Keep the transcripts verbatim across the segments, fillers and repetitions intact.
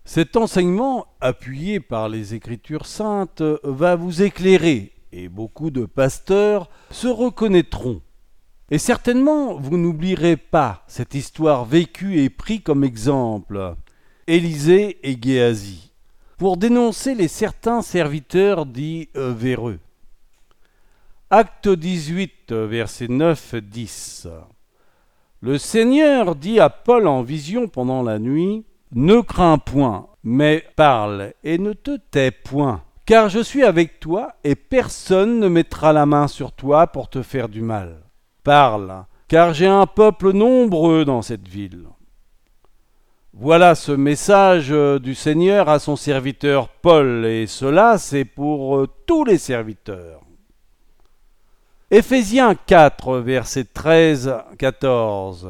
Cet enseignement, appuyé par les Écritures saintes, va vous éclairer et beaucoup de pasteurs se reconnaîtront. Et certainement, vous n'oublierez pas cette histoire vécue et prise comme exemple, Élisée et Géasi, pour dénoncer les certains serviteurs dits euh, véreux. Acte dix-huit, versets neuf à dix. Le Seigneur dit à Paul en vision pendant la nuit, « Ne crains point, mais parle et ne te tais point, car je suis avec toi et personne ne mettra la main sur toi pour te faire du mal. Parle, car j'ai un peuple nombreux dans cette ville. » Voilà ce message du Seigneur à son serviteur Paul, et cela c'est pour tous les serviteurs. Éphésiens quatre, versets treize à quatorze.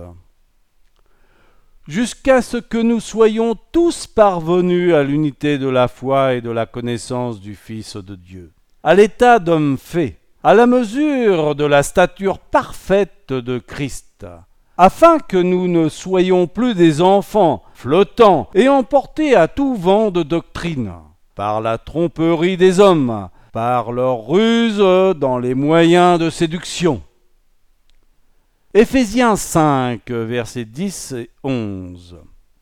Jusqu'à ce que nous soyons tous parvenus à l'unité de la foi et de la connaissance du Fils de Dieu, à l'état d'homme fait, à la mesure de la stature parfaite de Christ, afin que nous ne soyons plus des enfants flottants et emportés à tout vent de doctrine, par la tromperie des hommes, par leur ruse dans les moyens de séduction. Éphésiens cinq, versets dix et onze.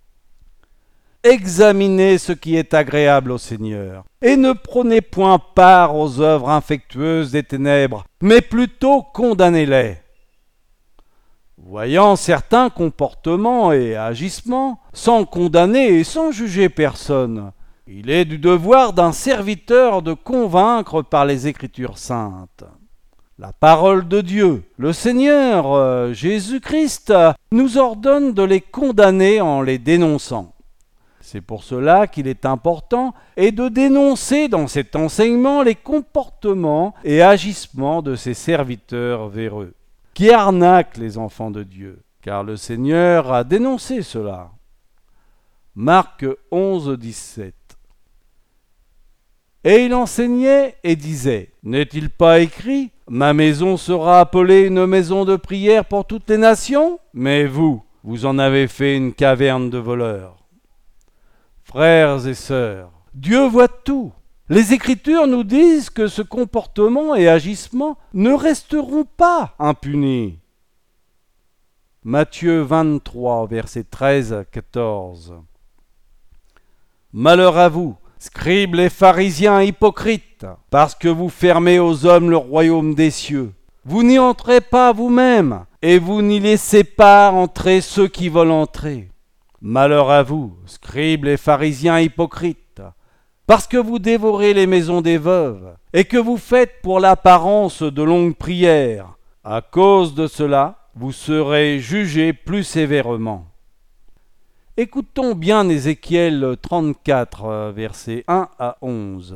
Examinez ce qui est agréable au Seigneur, et ne prenez point part aux œuvres infectueuses des ténèbres, mais plutôt condamnez-les. Voyant certains comportements et agissements, sans condamner et sans juger personne, il est du devoir d'un serviteur de convaincre par les Écritures saintes. La parole de Dieu, le Seigneur euh, Jésus-Christ, nous ordonne de les condamner en les dénonçant. C'est pour cela qu'il est important et de dénoncer dans cet enseignement les comportements et agissements de ces serviteurs véreux, qui arnaquent les enfants de Dieu, car le Seigneur a dénoncé cela. Marc onze, dix-sept. Et il enseignait et disait, « N'est-il pas écrit, ma maison sera appelée une maison de prière pour toutes les nations ? Mais vous, vous en avez fait une caverne de voleurs. » Frères et sœurs, Dieu voit tout. Les Écritures nous disent que ce comportement et agissement ne resteront pas impunis. Matthieu vingt-trois, versets treize à quatorze. Malheur à vous, scribes les pharisiens hypocrites, parce que vous fermez aux hommes le royaume des cieux. Vous n'y entrez pas vous-même, et vous n'y laissez pas entrer ceux qui veulent entrer. Malheur à vous, scribes les pharisiens hypocrites, parce que vous dévorez les maisons des veuves, et que vous faites pour l'apparence de longues prières. À cause de cela, vous serez jugés plus sévèrement. Écoutons bien Ézéchiel trente-quatre, versets un à onze.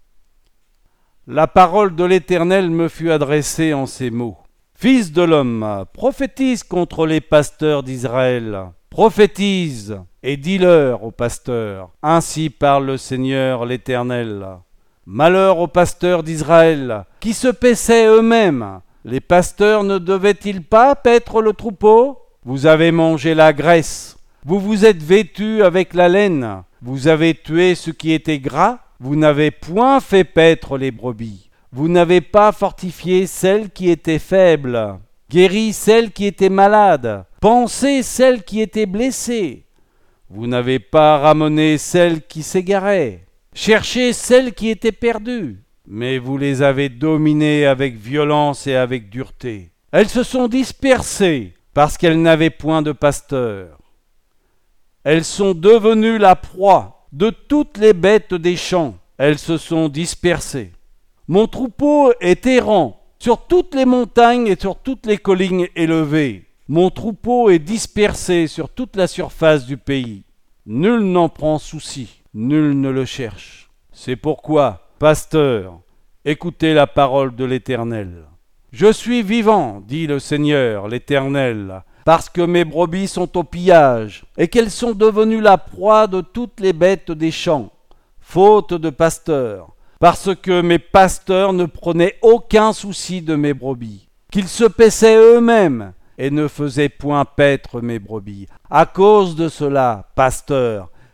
La parole de l'Éternel me fut adressée en ces mots. Fils de l'homme, prophétise contre les pasteurs d'Israël. Prophétise et dis-leur aux pasteurs. Ainsi parle le Seigneur l'Éternel. Malheur aux pasteurs d'Israël, qui se paissaient eux-mêmes. Les pasteurs ne devaient-ils pas paître le troupeau ? Vous avez mangé la graisse. Vous vous êtes vêtus avec la laine, vous avez tué ce qui était gras, vous n'avez point fait paître les brebis, vous n'avez pas fortifié celles qui étaient faibles, guéri celles qui étaient malades, pansé celles qui étaient blessées, vous n'avez pas ramené celles qui s'égaraient, cherché celles qui étaient perdues, mais vous les avez dominées avec violence et avec dureté. Elles se sont dispersées parce qu'elles n'avaient point de pasteur. Elles sont devenues la proie de toutes les bêtes des champs. Elles se sont dispersées. Mon troupeau est errant sur toutes les montagnes et sur toutes les collines élevées. Mon troupeau est dispersé sur toute la surface du pays. Nul n'en prend souci, nul ne le cherche. C'est pourquoi, pasteurs, écoutez la parole de l'Éternel. Je suis vivant, dit le Seigneur, l'Éternel, parce que mes brebis sont au pillage, et qu'elles sont devenues la proie de toutes les bêtes des champs, faute de pasteurs, parce que mes pasteurs ne prenaient aucun souci de mes brebis, qu'ils se paissaient eux-mêmes, et ne faisaient point paître mes brebis. À cause de cela, pasteurs,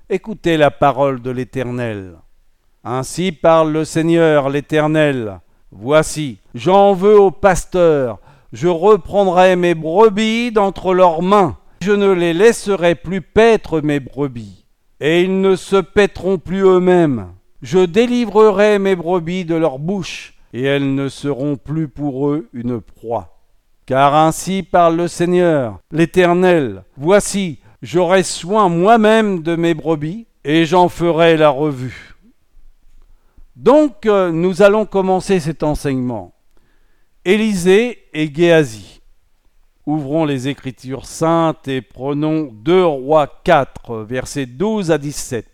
écoutez la parole de l'Éternel. Ainsi parle le Seigneur l'Éternel. Voici, j'en veux aux pasteurs, je reprendrai mes brebis d'entre leurs mains. Je ne les laisserai plus paître mes brebis, et ils ne se paîtront plus eux-mêmes. Je délivrerai mes brebis de leur bouche, et elles ne seront plus pour eux une proie. Car ainsi parle le Seigneur, l'Éternel. Voici, j'aurai soin moi-même de mes brebis, et j'en ferai la revue. Donc, euh, nous allons commencer cet enseignement. Élisée et Géasi. Ouvrons les Écritures saintes et prenons deux Rois quatre, versets douze à dix-sept.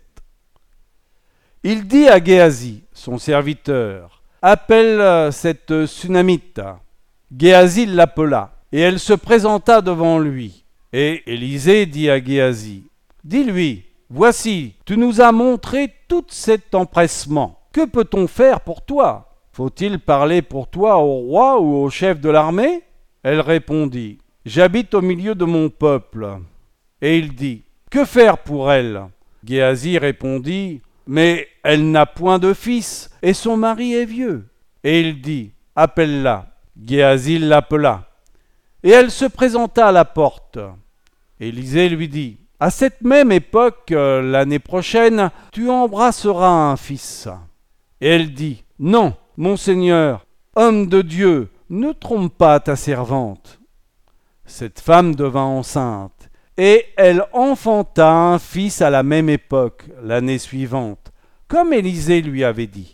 Il dit à Géasi, son serviteur, « Appelle cette Sunamite. » Géasi l'appela, et elle se présenta devant lui. Et Élisée dit à Géasi, « Dis-lui, voici, tu nous as montré tout cet empressement. Que peut-on faire pour toi? Faut-il parler pour toi au roi ou au chef de l'armée ?» Elle répondit, « J'habite au milieu de mon peuple. » Et il dit, « Que faire pour elle ?» Géasi répondit, « Mais elle n'a point de fils, et son mari est vieux. » Et il dit, « Appelle-la. » Géasi l'appela, et elle se présenta à la porte. Élisée lui dit, « À cette même époque, euh, l'année prochaine, tu embrasseras un fils. » Et elle dit, « Non, mon Seigneur, homme de Dieu, ne trompe pas ta servante. » Cette femme devint enceinte, et elle enfanta un fils à la même époque, l'année suivante, comme Élisée lui avait dit.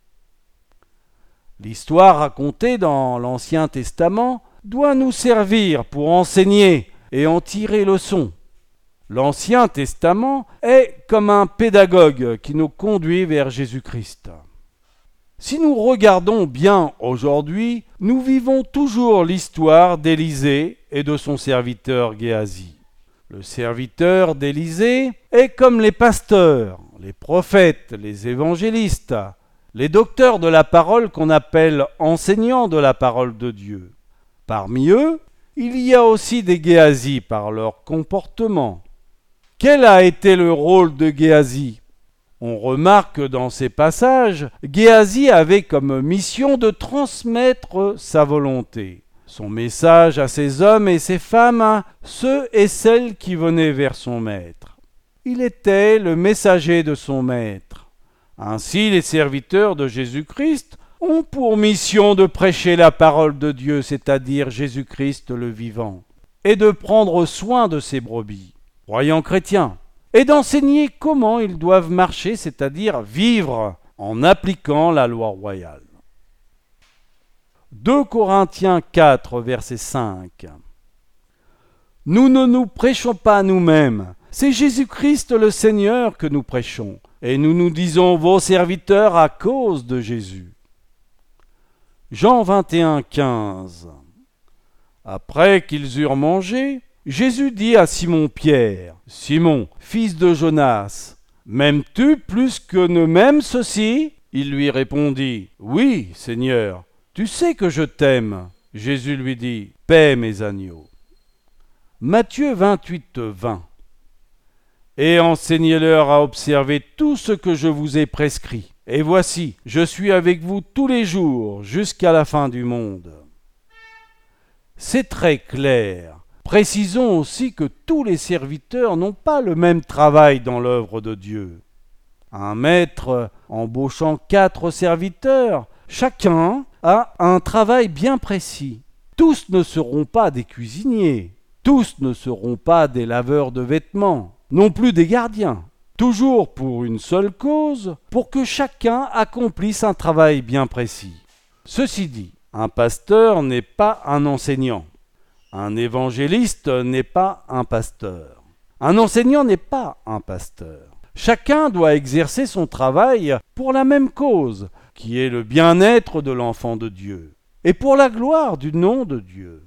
L'histoire racontée dans l'Ancien Testament doit nous servir pour enseigner et en tirer leçon. L'Ancien Testament est comme un pédagogue qui nous conduit vers Jésus-Christ. Si nous regardons bien aujourd'hui, nous vivons toujours l'histoire d'Élisée et de son serviteur Géasi. Le serviteur d'Élisée est comme les pasteurs, les prophètes, les évangélistes, les docteurs de la parole qu'on appelle enseignants de la parole de Dieu. Parmi eux, il y a aussi des Géasi par leur comportement. Quel a été le rôle de Géasi ? On remarque dans ces passages, Géasi avait comme mission de transmettre sa volonté, son message à ses hommes et ses femmes, ceux et celles qui venaient vers son maître. Il était le messager de son maître. Ainsi, les serviteurs de Jésus-Christ ont pour mission de prêcher la parole de Dieu, c'est-à-dire Jésus-Christ le vivant, et de prendre soin de ses brebis, croyants chrétiens, et d'enseigner comment ils doivent marcher, c'est-à-dire vivre en appliquant la loi royale. deux Corinthiens quatre, verset cinq. Nous ne nous prêchons pas nous-mêmes, c'est Jésus-Christ le Seigneur que nous prêchons, et nous nous disons vos serviteurs à cause de Jésus. Jean vingt et un, quinze. Après qu'ils eurent mangé, Jésus dit à Simon-Pierre, « Simon, fils de Jonas, m'aimes-tu plus que ne m'aime ceci ?» Il lui répondit, « Oui, Seigneur, tu sais que je t'aime. » Jésus lui dit, « Paie mes agneaux. » Matthieu vingt-huit, vingt. Et enseignez-leur à observer tout ce que je vous ai prescrit. Et voici, je suis avec vous tous les jours, jusqu'à la fin du monde. C'est très clair. Précisons aussi que tous les serviteurs n'ont pas le même travail dans l'œuvre de Dieu. Un maître embauchant quatre serviteurs, chacun a un travail bien précis. Tous ne seront pas des cuisiniers, tous ne seront pas des laveurs de vêtements, non plus des gardiens, toujours pour une seule cause, pour que chacun accomplisse un travail bien précis. Ceci dit, un pasteur n'est pas un enseignant, un évangéliste n'est pas un pasteur, un enseignant n'est pas un pasteur. Chacun doit exercer son travail pour la même cause, qui est le bien-être de l'enfant de Dieu, et pour la gloire du nom de Dieu.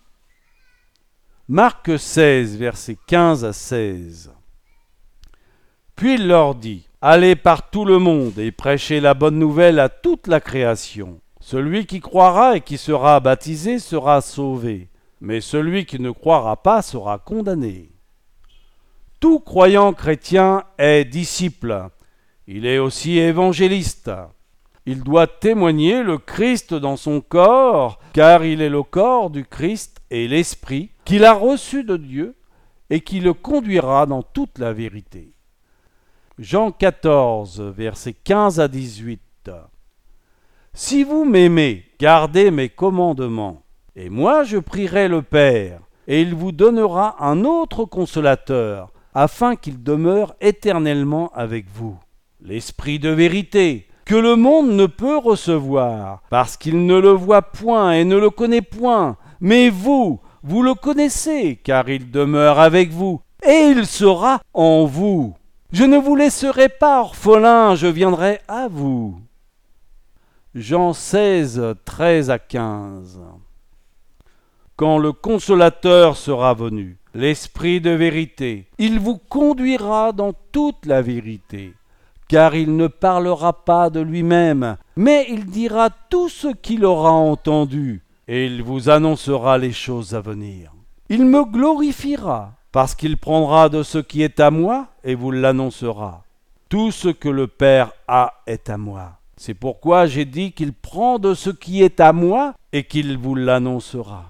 Marc seize, versets quinze à seize. Puis il leur dit, « Allez par tout le monde et prêchez la bonne nouvelle à toute la création. Celui qui croira et qui sera baptisé sera sauvé, mais celui qui ne croira pas sera condamné. Tout croyant chrétien est disciple. Il est aussi évangéliste. Il doit témoigner le Christ dans son corps, car il est le corps du Christ et l'Esprit qu'il a reçu de Dieu et qui le conduira dans toute la vérité. Jean quatorze, versets quinze à dix-huit. Si vous m'aimez, gardez mes commandements, et moi je prierai le Père, et il vous donnera un autre consolateur, afin qu'il demeure éternellement avec vous. L'Esprit de vérité, que le monde ne peut recevoir, parce qu'il ne le voit point et ne le connaît point. Mais vous, vous le connaissez, car il demeure avec vous, et il sera en vous. Je ne vous laisserai pas orphelins, je viendrai à vous. Jean seize, treize à quinze. Quand le Consolateur sera venu, l'Esprit de vérité, il vous conduira dans toute la vérité. Car il ne parlera pas de lui-même, mais il dira tout ce qu'il aura entendu, et il vous annoncera les choses à venir. Il me glorifiera, parce qu'il prendra de ce qui est à moi, et vous l'annoncera. Tout ce que le Père a est à moi. C'est pourquoi j'ai dit qu'il prend de ce qui est à moi, et qu'il vous l'annoncera.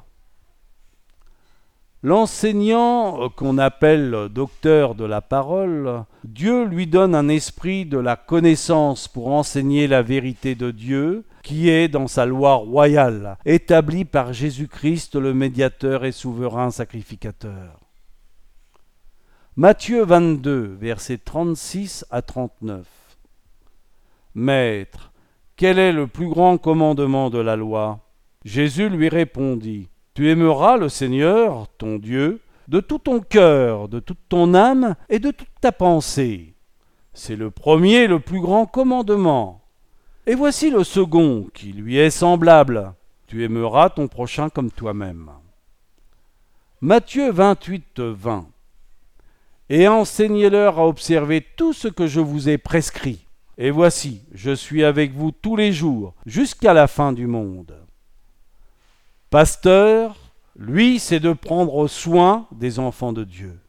L'enseignant qu'on appelle docteur de la parole, Dieu lui donne un esprit de la connaissance pour enseigner la vérité de Dieu, qui est dans sa loi royale, établie par Jésus-Christ le médiateur et souverain sacrificateur. Matthieu vingt-deux, versets trente-six à trente-neuf. Maître, quel est le plus grand commandement de la loi ? Jésus lui répondit. Tu aimeras le Seigneur, ton Dieu, de tout ton cœur, de toute ton âme et de toute ta pensée. C'est le premier et le plus grand commandement. Et voici le second, qui lui est semblable. Tu aimeras ton prochain comme toi-même. Matthieu vingt-huit, vingt. Et enseignez-leur à observer tout ce que je vous ai prescrit. Et voici, je suis avec vous tous les jours, jusqu'à la fin du monde. Pasteur, lui, c'est de prendre soin des enfants de Dieu.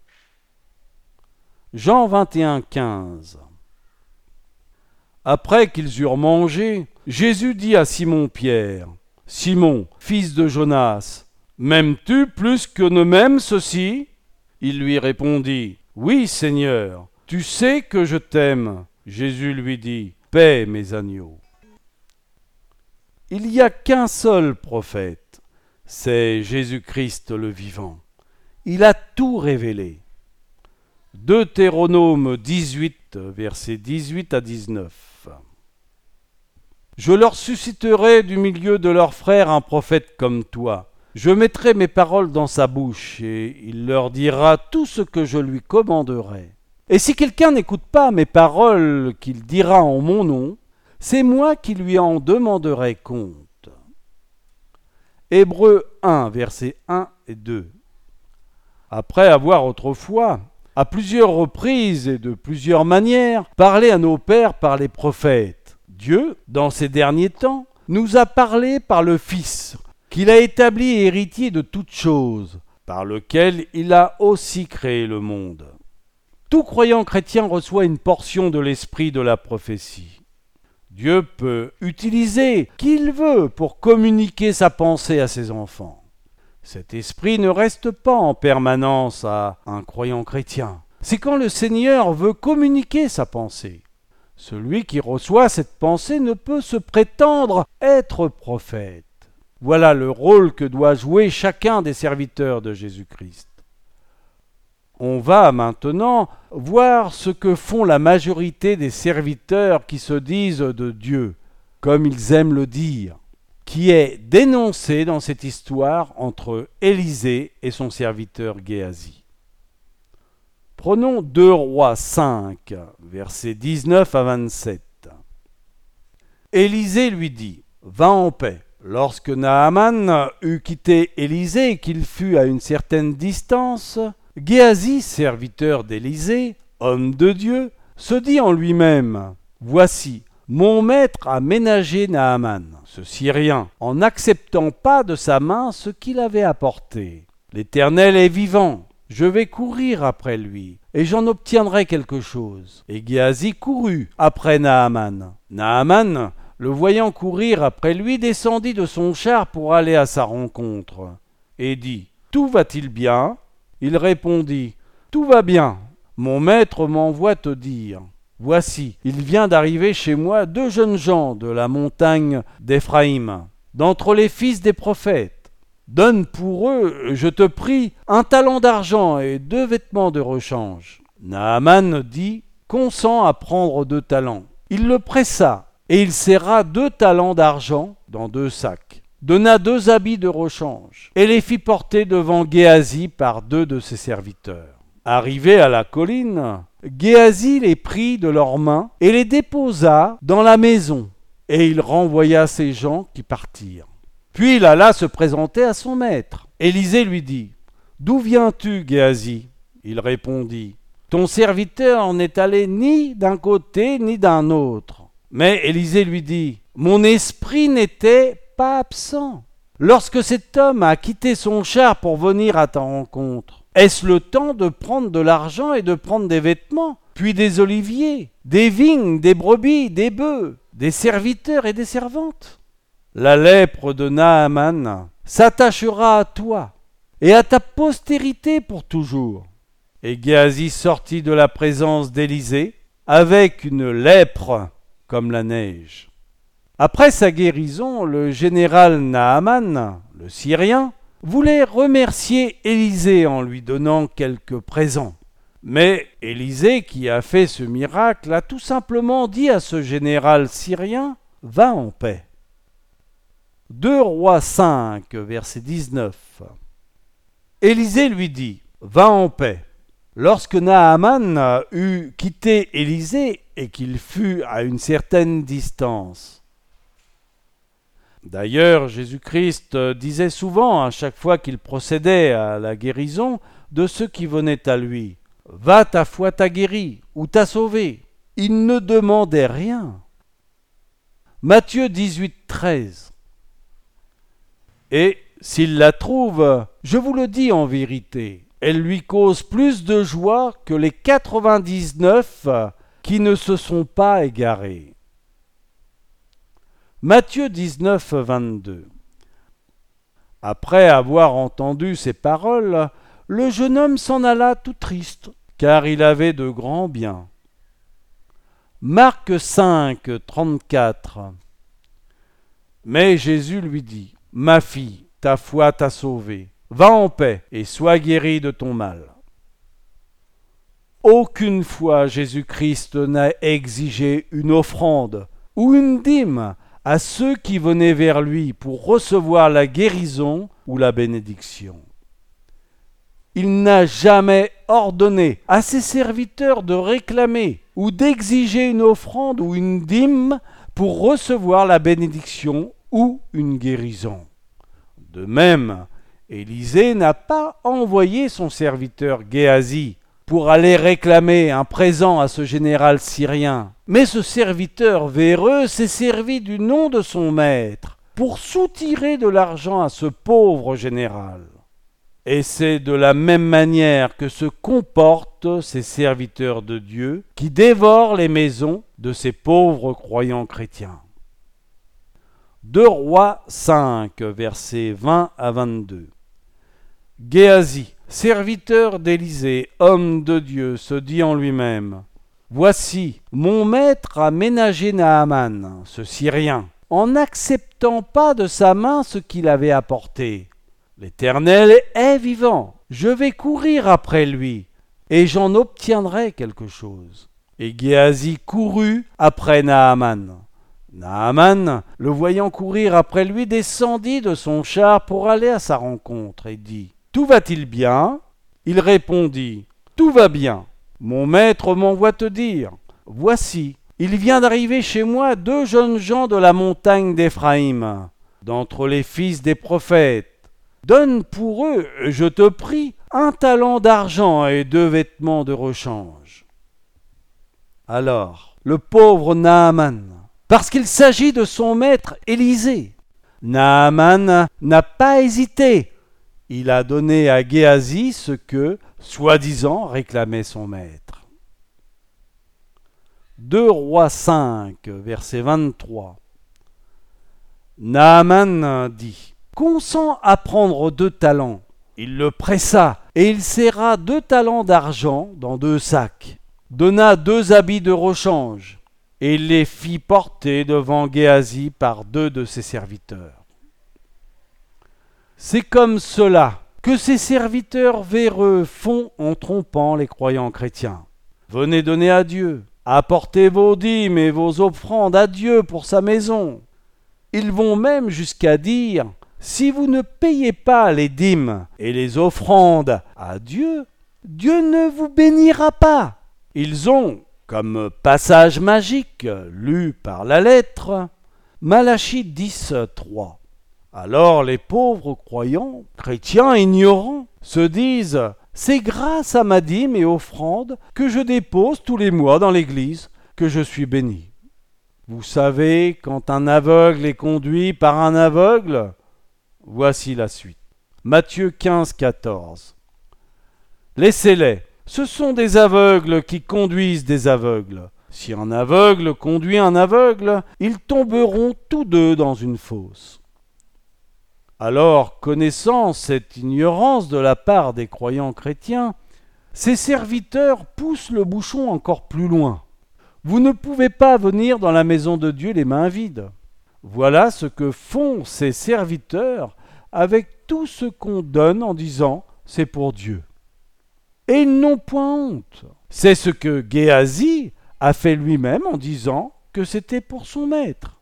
Jean vingt et un, quinze. Après qu'ils eurent mangé, Jésus dit à Simon-Pierre, « Simon, fils de Jonas, m'aimes-tu plus que ne m'aiment ceux-ci » Il lui répondit, « Oui, Seigneur, tu sais que je t'aime. » Jésus lui dit, « Paie mes agneaux. » Il n'y a qu'un seul prophète. C'est Jésus-Christ le vivant. Il a tout révélé. Deutéronome dix-huit, versets dix-huit à dix-neuf. Je leur susciterai du milieu de leurs frères un prophète comme toi. Je mettrai mes paroles dans sa bouche, et il leur dira tout ce que je lui commanderai. Et si quelqu'un n'écoute pas mes paroles qu'il dira en mon nom, c'est moi qui lui en demanderai compte. Hébreux un, versets un et deux. Après avoir autrefois, à plusieurs reprises et de plusieurs manières, parlé à nos pères par les prophètes, Dieu, dans ces derniers temps, nous a parlé par le Fils, qu'il a établi héritier de toutes choses, par lequel il a aussi créé le monde. Tout croyant chrétien reçoit une portion de l'esprit de la prophétie. Dieu peut utiliser qui il veut pour communiquer sa pensée à ses enfants. Cet esprit ne reste pas en permanence à un croyant chrétien. C'est quand le Seigneur veut communiquer sa pensée. Celui qui reçoit cette pensée ne peut se prétendre être prophète. Voilà le rôle que doit jouer chacun des serviteurs de Jésus-Christ. On va maintenant voir ce que font la majorité des serviteurs qui se disent de Dieu, comme ils aiment le dire, qui est dénoncé dans cette histoire entre Élisée et son serviteur Géasi. Prenons deux Rois cinq, versets dix-neuf à vingt-sept. Élisée lui dit, « Va en paix. » Lorsque Naaman eut quitté Élisée et qu'il fut à une certaine distance, Géasi, serviteur d'Élisée, homme de Dieu, se dit en lui-même, « Voici, mon maître a ménagé Naaman, ce Syrien, en n'acceptant pas de sa main ce qu'il avait apporté. L'Éternel est vivant, je vais courir après lui, et j'en obtiendrai quelque chose. » Et Géasi courut après Naaman. Naaman, le voyant courir après lui, descendit de son char pour aller à sa rencontre, et dit : « Tout va-t-il bien ? » Il répondit : « Tout va bien. Mon maître m'envoie te dire : voici, il vient d'arriver chez moi deux jeunes gens de la montagne d'Éphraïm, d'entre les fils des prophètes. Donne pour eux, je te prie, un talent d'argent et deux vêtements de rechange. » Naaman dit : « Consens à prendre deux talents. » Il le pressa, et il serra deux talents d'argent dans deux sacs, donna deux habits de rechange, et les fit porter devant Géasi par deux de ses serviteurs. Arrivé à la colline, Géasi les prit de leurs mains et les déposa dans la maison, et il renvoya ces gens qui partirent. Puis il alla se présenter à son maître. Élisée lui dit : « D'où viens-tu, Géasi ? » Il répondit : « Ton serviteur n'est allé ni d'un côté ni d'un autre. » Mais Élisée lui dit : « Mon esprit n'était pas absent. Lorsque cet homme a quitté son char pour venir à ta rencontre, est-ce le temps de prendre de l'argent et de prendre des vêtements, puis des oliviers, des vignes, des brebis, des bœufs, des serviteurs et des servantes ? La lèpre de Naaman s'attachera à toi et à ta postérité pour toujours. » Et Géasi sortit de la présence d'Élisée avec une lèpre comme la neige. Après sa guérison, le général Naaman, le Syrien, voulait remercier Élisée en lui donnant quelques présents. Mais Élisée, qui a fait ce miracle, a tout simplement dit à ce général syrien : « Va en paix. » deux Rois cinq, verset dix-neuf. Élisée lui dit : « Va en paix. » Lorsque Naaman eut quitté Élisée et qu'il fut à une certaine distance. D'ailleurs, Jésus-Christ disait souvent, à chaque fois qu'il procédait à la guérison de ceux qui venaient à lui : « Va, ta foi t'a guéri ou t'a sauvé. » Il ne demandait rien. Matthieu dix-huit, treize. Et s'il la trouve, je vous le dis en vérité, elle lui cause plus de joie que les quatre-vingt-dix-neuf qui ne se sont pas égarés. Matthieu dix-neuf, vingt-deux. Après avoir entendu ces paroles, le jeune homme s'en alla tout triste, car il avait de grands biens. Marc cinq, trente-quatre. Mais Jésus lui dit : « Ma fille, ta foi t'a sauvée. Va en paix et sois guérie de ton mal. » Aucune fois Jésus-Christ n'a exigé une offrande ou une dîme à ceux qui venaient vers lui pour recevoir la guérison ou la bénédiction. Il n'a jamais ordonné à ses serviteurs de réclamer ou d'exiger une offrande ou une dîme pour recevoir la bénédiction ou une guérison. De même, Élisée n'a pas envoyé son serviteur Géasi pour aller réclamer un présent à ce général syrien, mais ce serviteur véreux s'est servi du nom de son maître pour soutirer de l'argent à ce pauvre général. Et c'est de la même manière que se comportent ces serviteurs de Dieu qui dévorent les maisons de ces pauvres croyants chrétiens. deux Rois cinq, versets vingt à vingt-deux. Géasi, serviteur d'Élisée, homme de Dieu, se dit en lui-même : « Voici, mon maître a ménagé Naaman, ce Syrien, en n'acceptant pas de sa main ce qu'il avait apporté. L'Éternel est vivant, je vais courir après lui, et j'en obtiendrai quelque chose. » Et Géasi courut après Naaman. Naaman, le voyant courir après lui, descendit de son char pour aller à sa rencontre et dit : « Tout va-t-il bien ? » Il répondit : « Tout va bien. Mon maître m'envoie te dire : voici, il vient d'arriver chez moi deux jeunes gens de la montagne d'Éphraïm, d'entre les fils des prophètes. Donne pour eux, je te prie, un talent d'argent et deux vêtements de rechange. » Alors, le pauvre Naaman, parce qu'il s'agit de son maître Élisée, Naaman n'a pas hésité. Il a donné à Géasi ce que soi-disant réclamait son maître. deux Rois cinq, verset vingt-trois. Naaman dit « Consens à prendre deux talents. » Il le pressa, et il serra deux talents d'argent dans deux sacs, donna deux habits de rechange, et il les fit porter devant Géasi par deux de ses serviteurs. C'est comme cela que ces serviteurs véreux font en trompant les croyants chrétiens. Venez donner à Dieu, apportez vos dîmes et vos offrandes à Dieu pour sa maison. Ils vont même jusqu'à dire « Si vous ne payez pas les dîmes et les offrandes à Dieu, Dieu ne vous bénira pas. » Ils ont, comme passage magique lu par la lettre, Malachie dix, trois. Alors les pauvres croyants, chrétiens ignorants, se disent « C'est grâce à ma dîme et offrande que je dépose tous les mois dans l'église que je suis béni. » Vous savez, quand un aveugle est conduit par un aveugle, voici la suite. Matthieu quinze, quatorze. Laissez-les, ce sont des aveugles qui conduisent des aveugles. Si un aveugle conduit un aveugle, ils tomberont tous deux dans une fosse. Alors, connaissant cette ignorance de la part des croyants chrétiens, ces serviteurs poussent le bouchon encore plus loin. Vous ne pouvez pas venir dans la maison de Dieu les mains vides. Voilà ce que font ces serviteurs avec tout ce qu'on donne en disant « c'est pour Dieu ». Et ils n'ont point honte. C'est ce que Géasi a fait lui-même en disant que c'était pour son maître.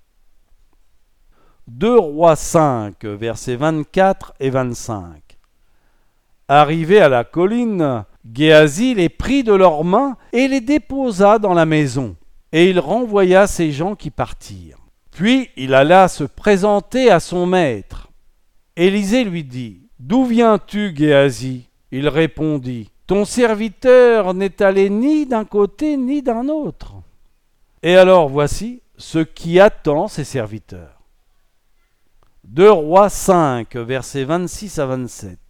deux Rois cinq, versets vingt-quatre et vingt-cinq. Arrivé à la colline, Géasi les prit de leurs mains et les déposa dans la maison, et il renvoya ces gens qui partirent. Puis il alla se présenter à son maître. Élisée lui dit « D'où viens-tu, Géasi ?» Il répondit « Ton serviteur n'est allé ni d'un côté ni d'un autre. » Et alors voici ce qui attend ses serviteurs. deux Rois cinq, versets vingt-six à vingt-sept.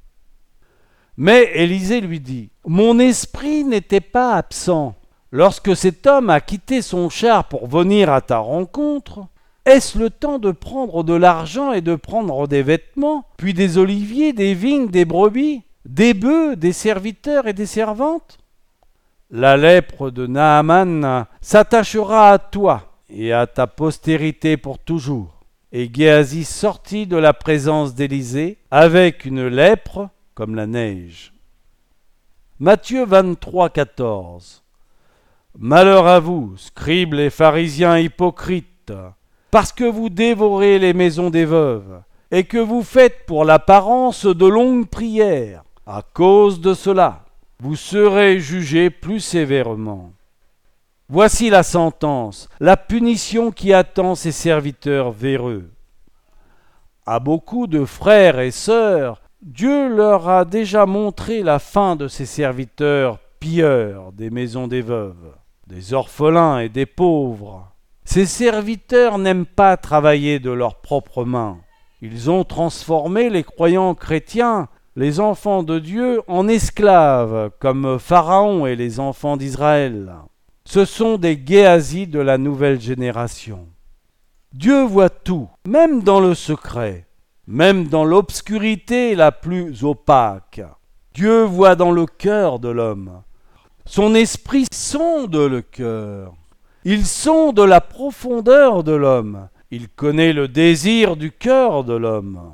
Mais Élisée lui dit « Mon esprit n'était pas absent. Lorsque cet homme a quitté son char pour venir à ta rencontre, est-ce le temps de prendre de l'argent et de prendre des vêtements, puis des oliviers, des vignes, des brebis, des bœufs, des serviteurs et des servantes ? La lèpre de Naaman s'attachera à toi et à ta postérité pour toujours. » Et Géasi sortit de la présence d'Élisée avec une lèpre comme la neige. Matthieu vingt-trois, quatorze. Malheur à vous, scribes et pharisiens hypocrites, parce que vous dévorez les maisons des veuves, et que vous faites pour l'apparence de longues prières. À cause de cela, vous serez jugés plus sévèrement. Voici la sentence, la punition qui attend ces serviteurs véreux. À beaucoup de frères et sœurs, Dieu leur a déjà montré la fin de ces serviteurs pilleurs des maisons des veuves, des orphelins et des pauvres. Ces serviteurs n'aiment pas travailler de leurs propres mains. Ils ont transformé les croyants chrétiens, les enfants de Dieu, en esclaves, comme Pharaon et les enfants d'Israël. Ce sont des Géasi de la nouvelle génération. Dieu voit tout, même dans le secret, même dans l'obscurité la plus opaque. Dieu voit dans le cœur de l'homme. Son esprit sonde le cœur. Il sonde la profondeur de l'homme. Il connaît le désir du cœur de l'homme.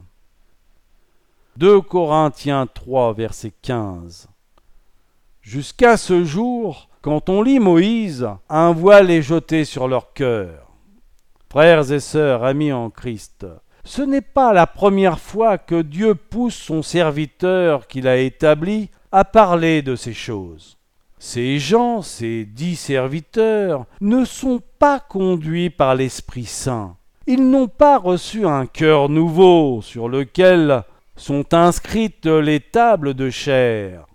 deux Corinthiens trois, verset quinze. Jusqu'à ce jour, quand on lit Moïse, un voile est jeté sur leur cœur. Frères et sœurs, amis en Christ, ce n'est pas la première fois que Dieu pousse son serviteur qu'il a établi à parler de ces choses. Ces gens, ces dix serviteurs, ne sont pas conduits par l'Esprit Saint. Ils n'ont pas reçu un cœur nouveau sur lequel sont inscrites les tables de chair.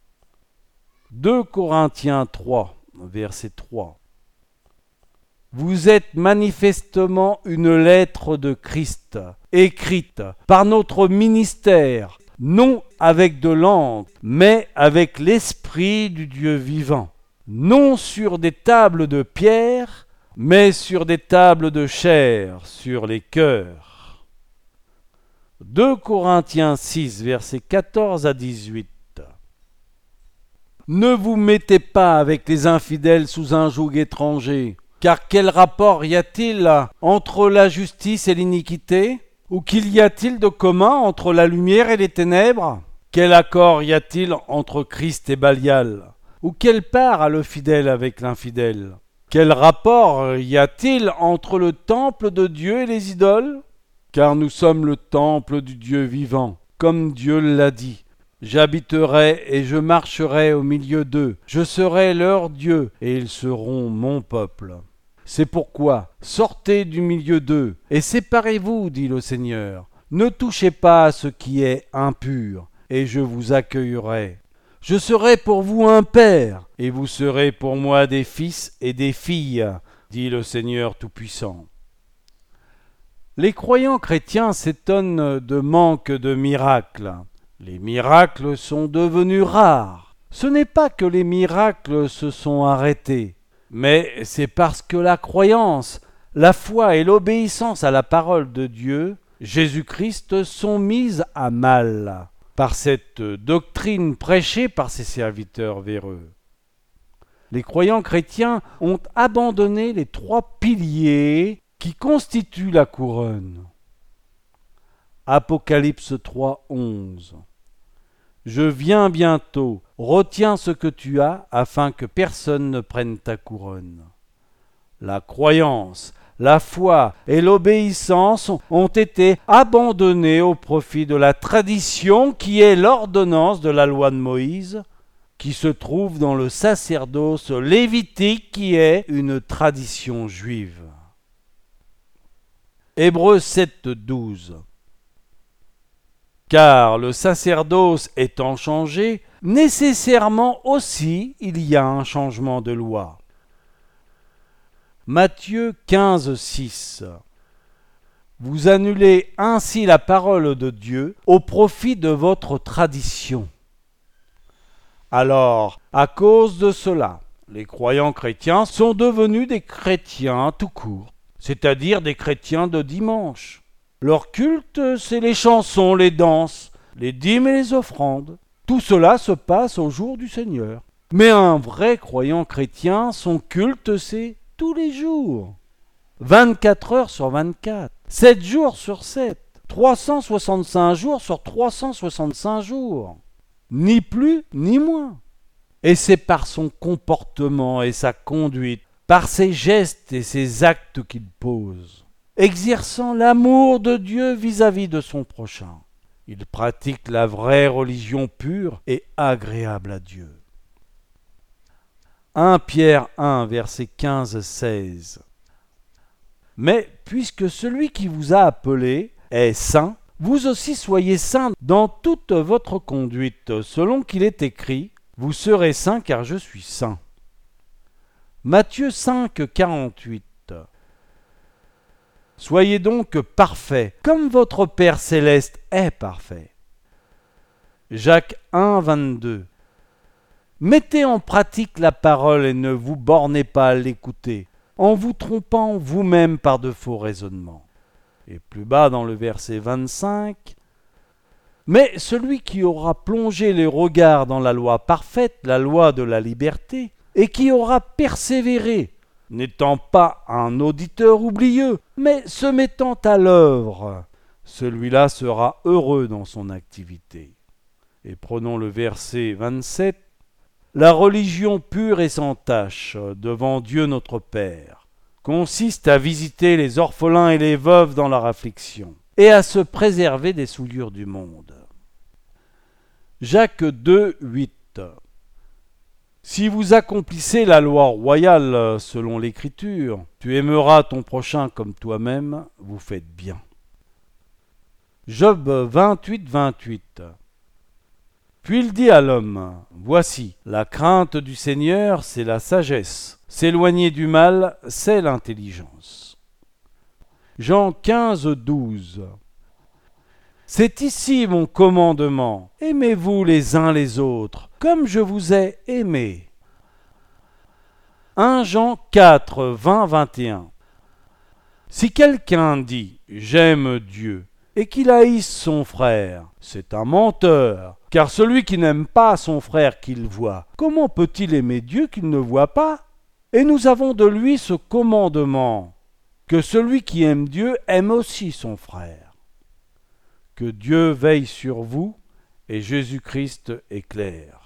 deux Corinthiens trois, verset trois. Vous êtes manifestement une lettre de Christ, écrite par notre ministère, non avec de l'encre, mais avec l'Esprit du Dieu vivant, non sur des tables de pierre, mais sur des tables de chair, sur les cœurs. deux Corinthiens six, versets quatorze à dix-huit. Ne vous mettez pas avec les infidèles sous un joug étranger, car quel rapport y a-t-il entre la justice et l'iniquité? Ou qu'il y a-t-il de commun entre la lumière et les ténèbres? Quel accord y a-t-il entre Christ et Balial? Ou quelle part a le fidèle avec l'infidèle? Quel rapport y a-t-il entre le temple de Dieu et les idoles? Car nous sommes le temple du Dieu vivant, comme Dieu l'a dit. J'habiterai et je marcherai au milieu d'eux. Je serai leur Dieu et ils seront mon peuple. C'est pourquoi, sortez du milieu d'eux et séparez-vous, dit le Seigneur. Ne touchez pas à ce qui est impur et je vous accueillerai. Je serai pour vous un père et vous serez pour moi des fils et des filles, dit le Seigneur Tout-Puissant. Les croyants chrétiens s'étonnent de manque de miracles. Les miracles sont devenus rares. Ce n'est pas que les miracles se sont arrêtés, mais c'est parce que la croyance, la foi et l'obéissance à la parole de Dieu, Jésus-Christ, sont mises à mal par cette doctrine prêchée par ses serviteurs véreux. Les croyants chrétiens ont abandonné les trois piliers qui constituent la couronne. Apocalypse trois, onze. Je viens bientôt, retiens ce que tu as, afin que personne ne prenne ta couronne. La croyance, la foi et l'obéissance ont été abandonnés au profit de la tradition qui est l'ordonnance de la loi de Moïse, qui se trouve dans le sacerdoce lévitique qui est une tradition juive. Hébreux sept, douze. Car le sacerdoce étant changé, nécessairement aussi il y a un changement de loi. Matthieu quinze, six. Vous annulez ainsi la parole de Dieu au profit de votre tradition. Alors, à cause de cela, les croyants chrétiens sont devenus des chrétiens tout court, c'est-à-dire des chrétiens de dimanche. Leur culte, c'est les chansons, les danses, les dîmes et les offrandes. Tout cela se passe au jour du Seigneur. Mais un vrai croyant chrétien, son culte, c'est tous les jours. vingt-quatre heures sur vingt-quatre, sept jours sur sept, trois cent soixante-cinq jours sur trois cent soixante-cinq jours. Ni plus, ni moins. Et c'est par son comportement et sa conduite, par ses gestes et ses actes qu'il pose, exerçant l'amour de Dieu vis-à-vis de son prochain. Il pratique la vraie religion pure et agréable à Dieu. premier Pierre un, versets quinze à seize. Mais puisque celui qui vous a appelé est saint, vous aussi soyez saints dans toute votre conduite, selon qu'il est écrit, vous serez saints car je suis saint. Matthieu cinq, quarante-huit. Soyez donc parfaits, comme votre Père céleste est parfait. Jacques un, vingt-deux. Mettez en pratique la parole et ne vous bornez pas à l'écouter, en vous trompant vous-même par de faux raisonnements. Et plus bas dans le verset vingt-cinq, mais celui qui aura plongé les regards dans la loi parfaite, la loi de la liberté, et qui aura persévéré, n'étant pas un auditeur oublieux, mais se mettant à l'œuvre, celui-là sera heureux dans son activité. Et prenons le verset vingt-sept. La religion pure et sans tache devant Dieu notre Père consiste à visiter les orphelins et les veuves dans leur affliction et à se préserver des souillures du monde. Jacques deux, huit. Si vous accomplissez la loi royale selon l'Écriture, tu aimeras ton prochain comme toi-même, vous faites bien. Job vingt-huit, vingt-huit. Puis il dit à l'homme, voici, la crainte du Seigneur, c'est la sagesse. S'éloigner du mal, c'est l'intelligence. Jean quinze, douze. C'est ici mon commandement. Aimez-vous les uns les autres, comme je vous ai aimés. premier Jean quatre, vingt, vingt et un. Si quelqu'un dit « J'aime Dieu » et qu'il haïsse son frère, c'est un menteur. Car celui qui n'aime pas son frère qu'il voit, comment peut-il aimer Dieu qu'il ne voit pas? Et nous avons de lui ce commandement, que celui qui aime Dieu aime aussi son frère. Que Dieu veille sur vous et Jésus-Christ est clair.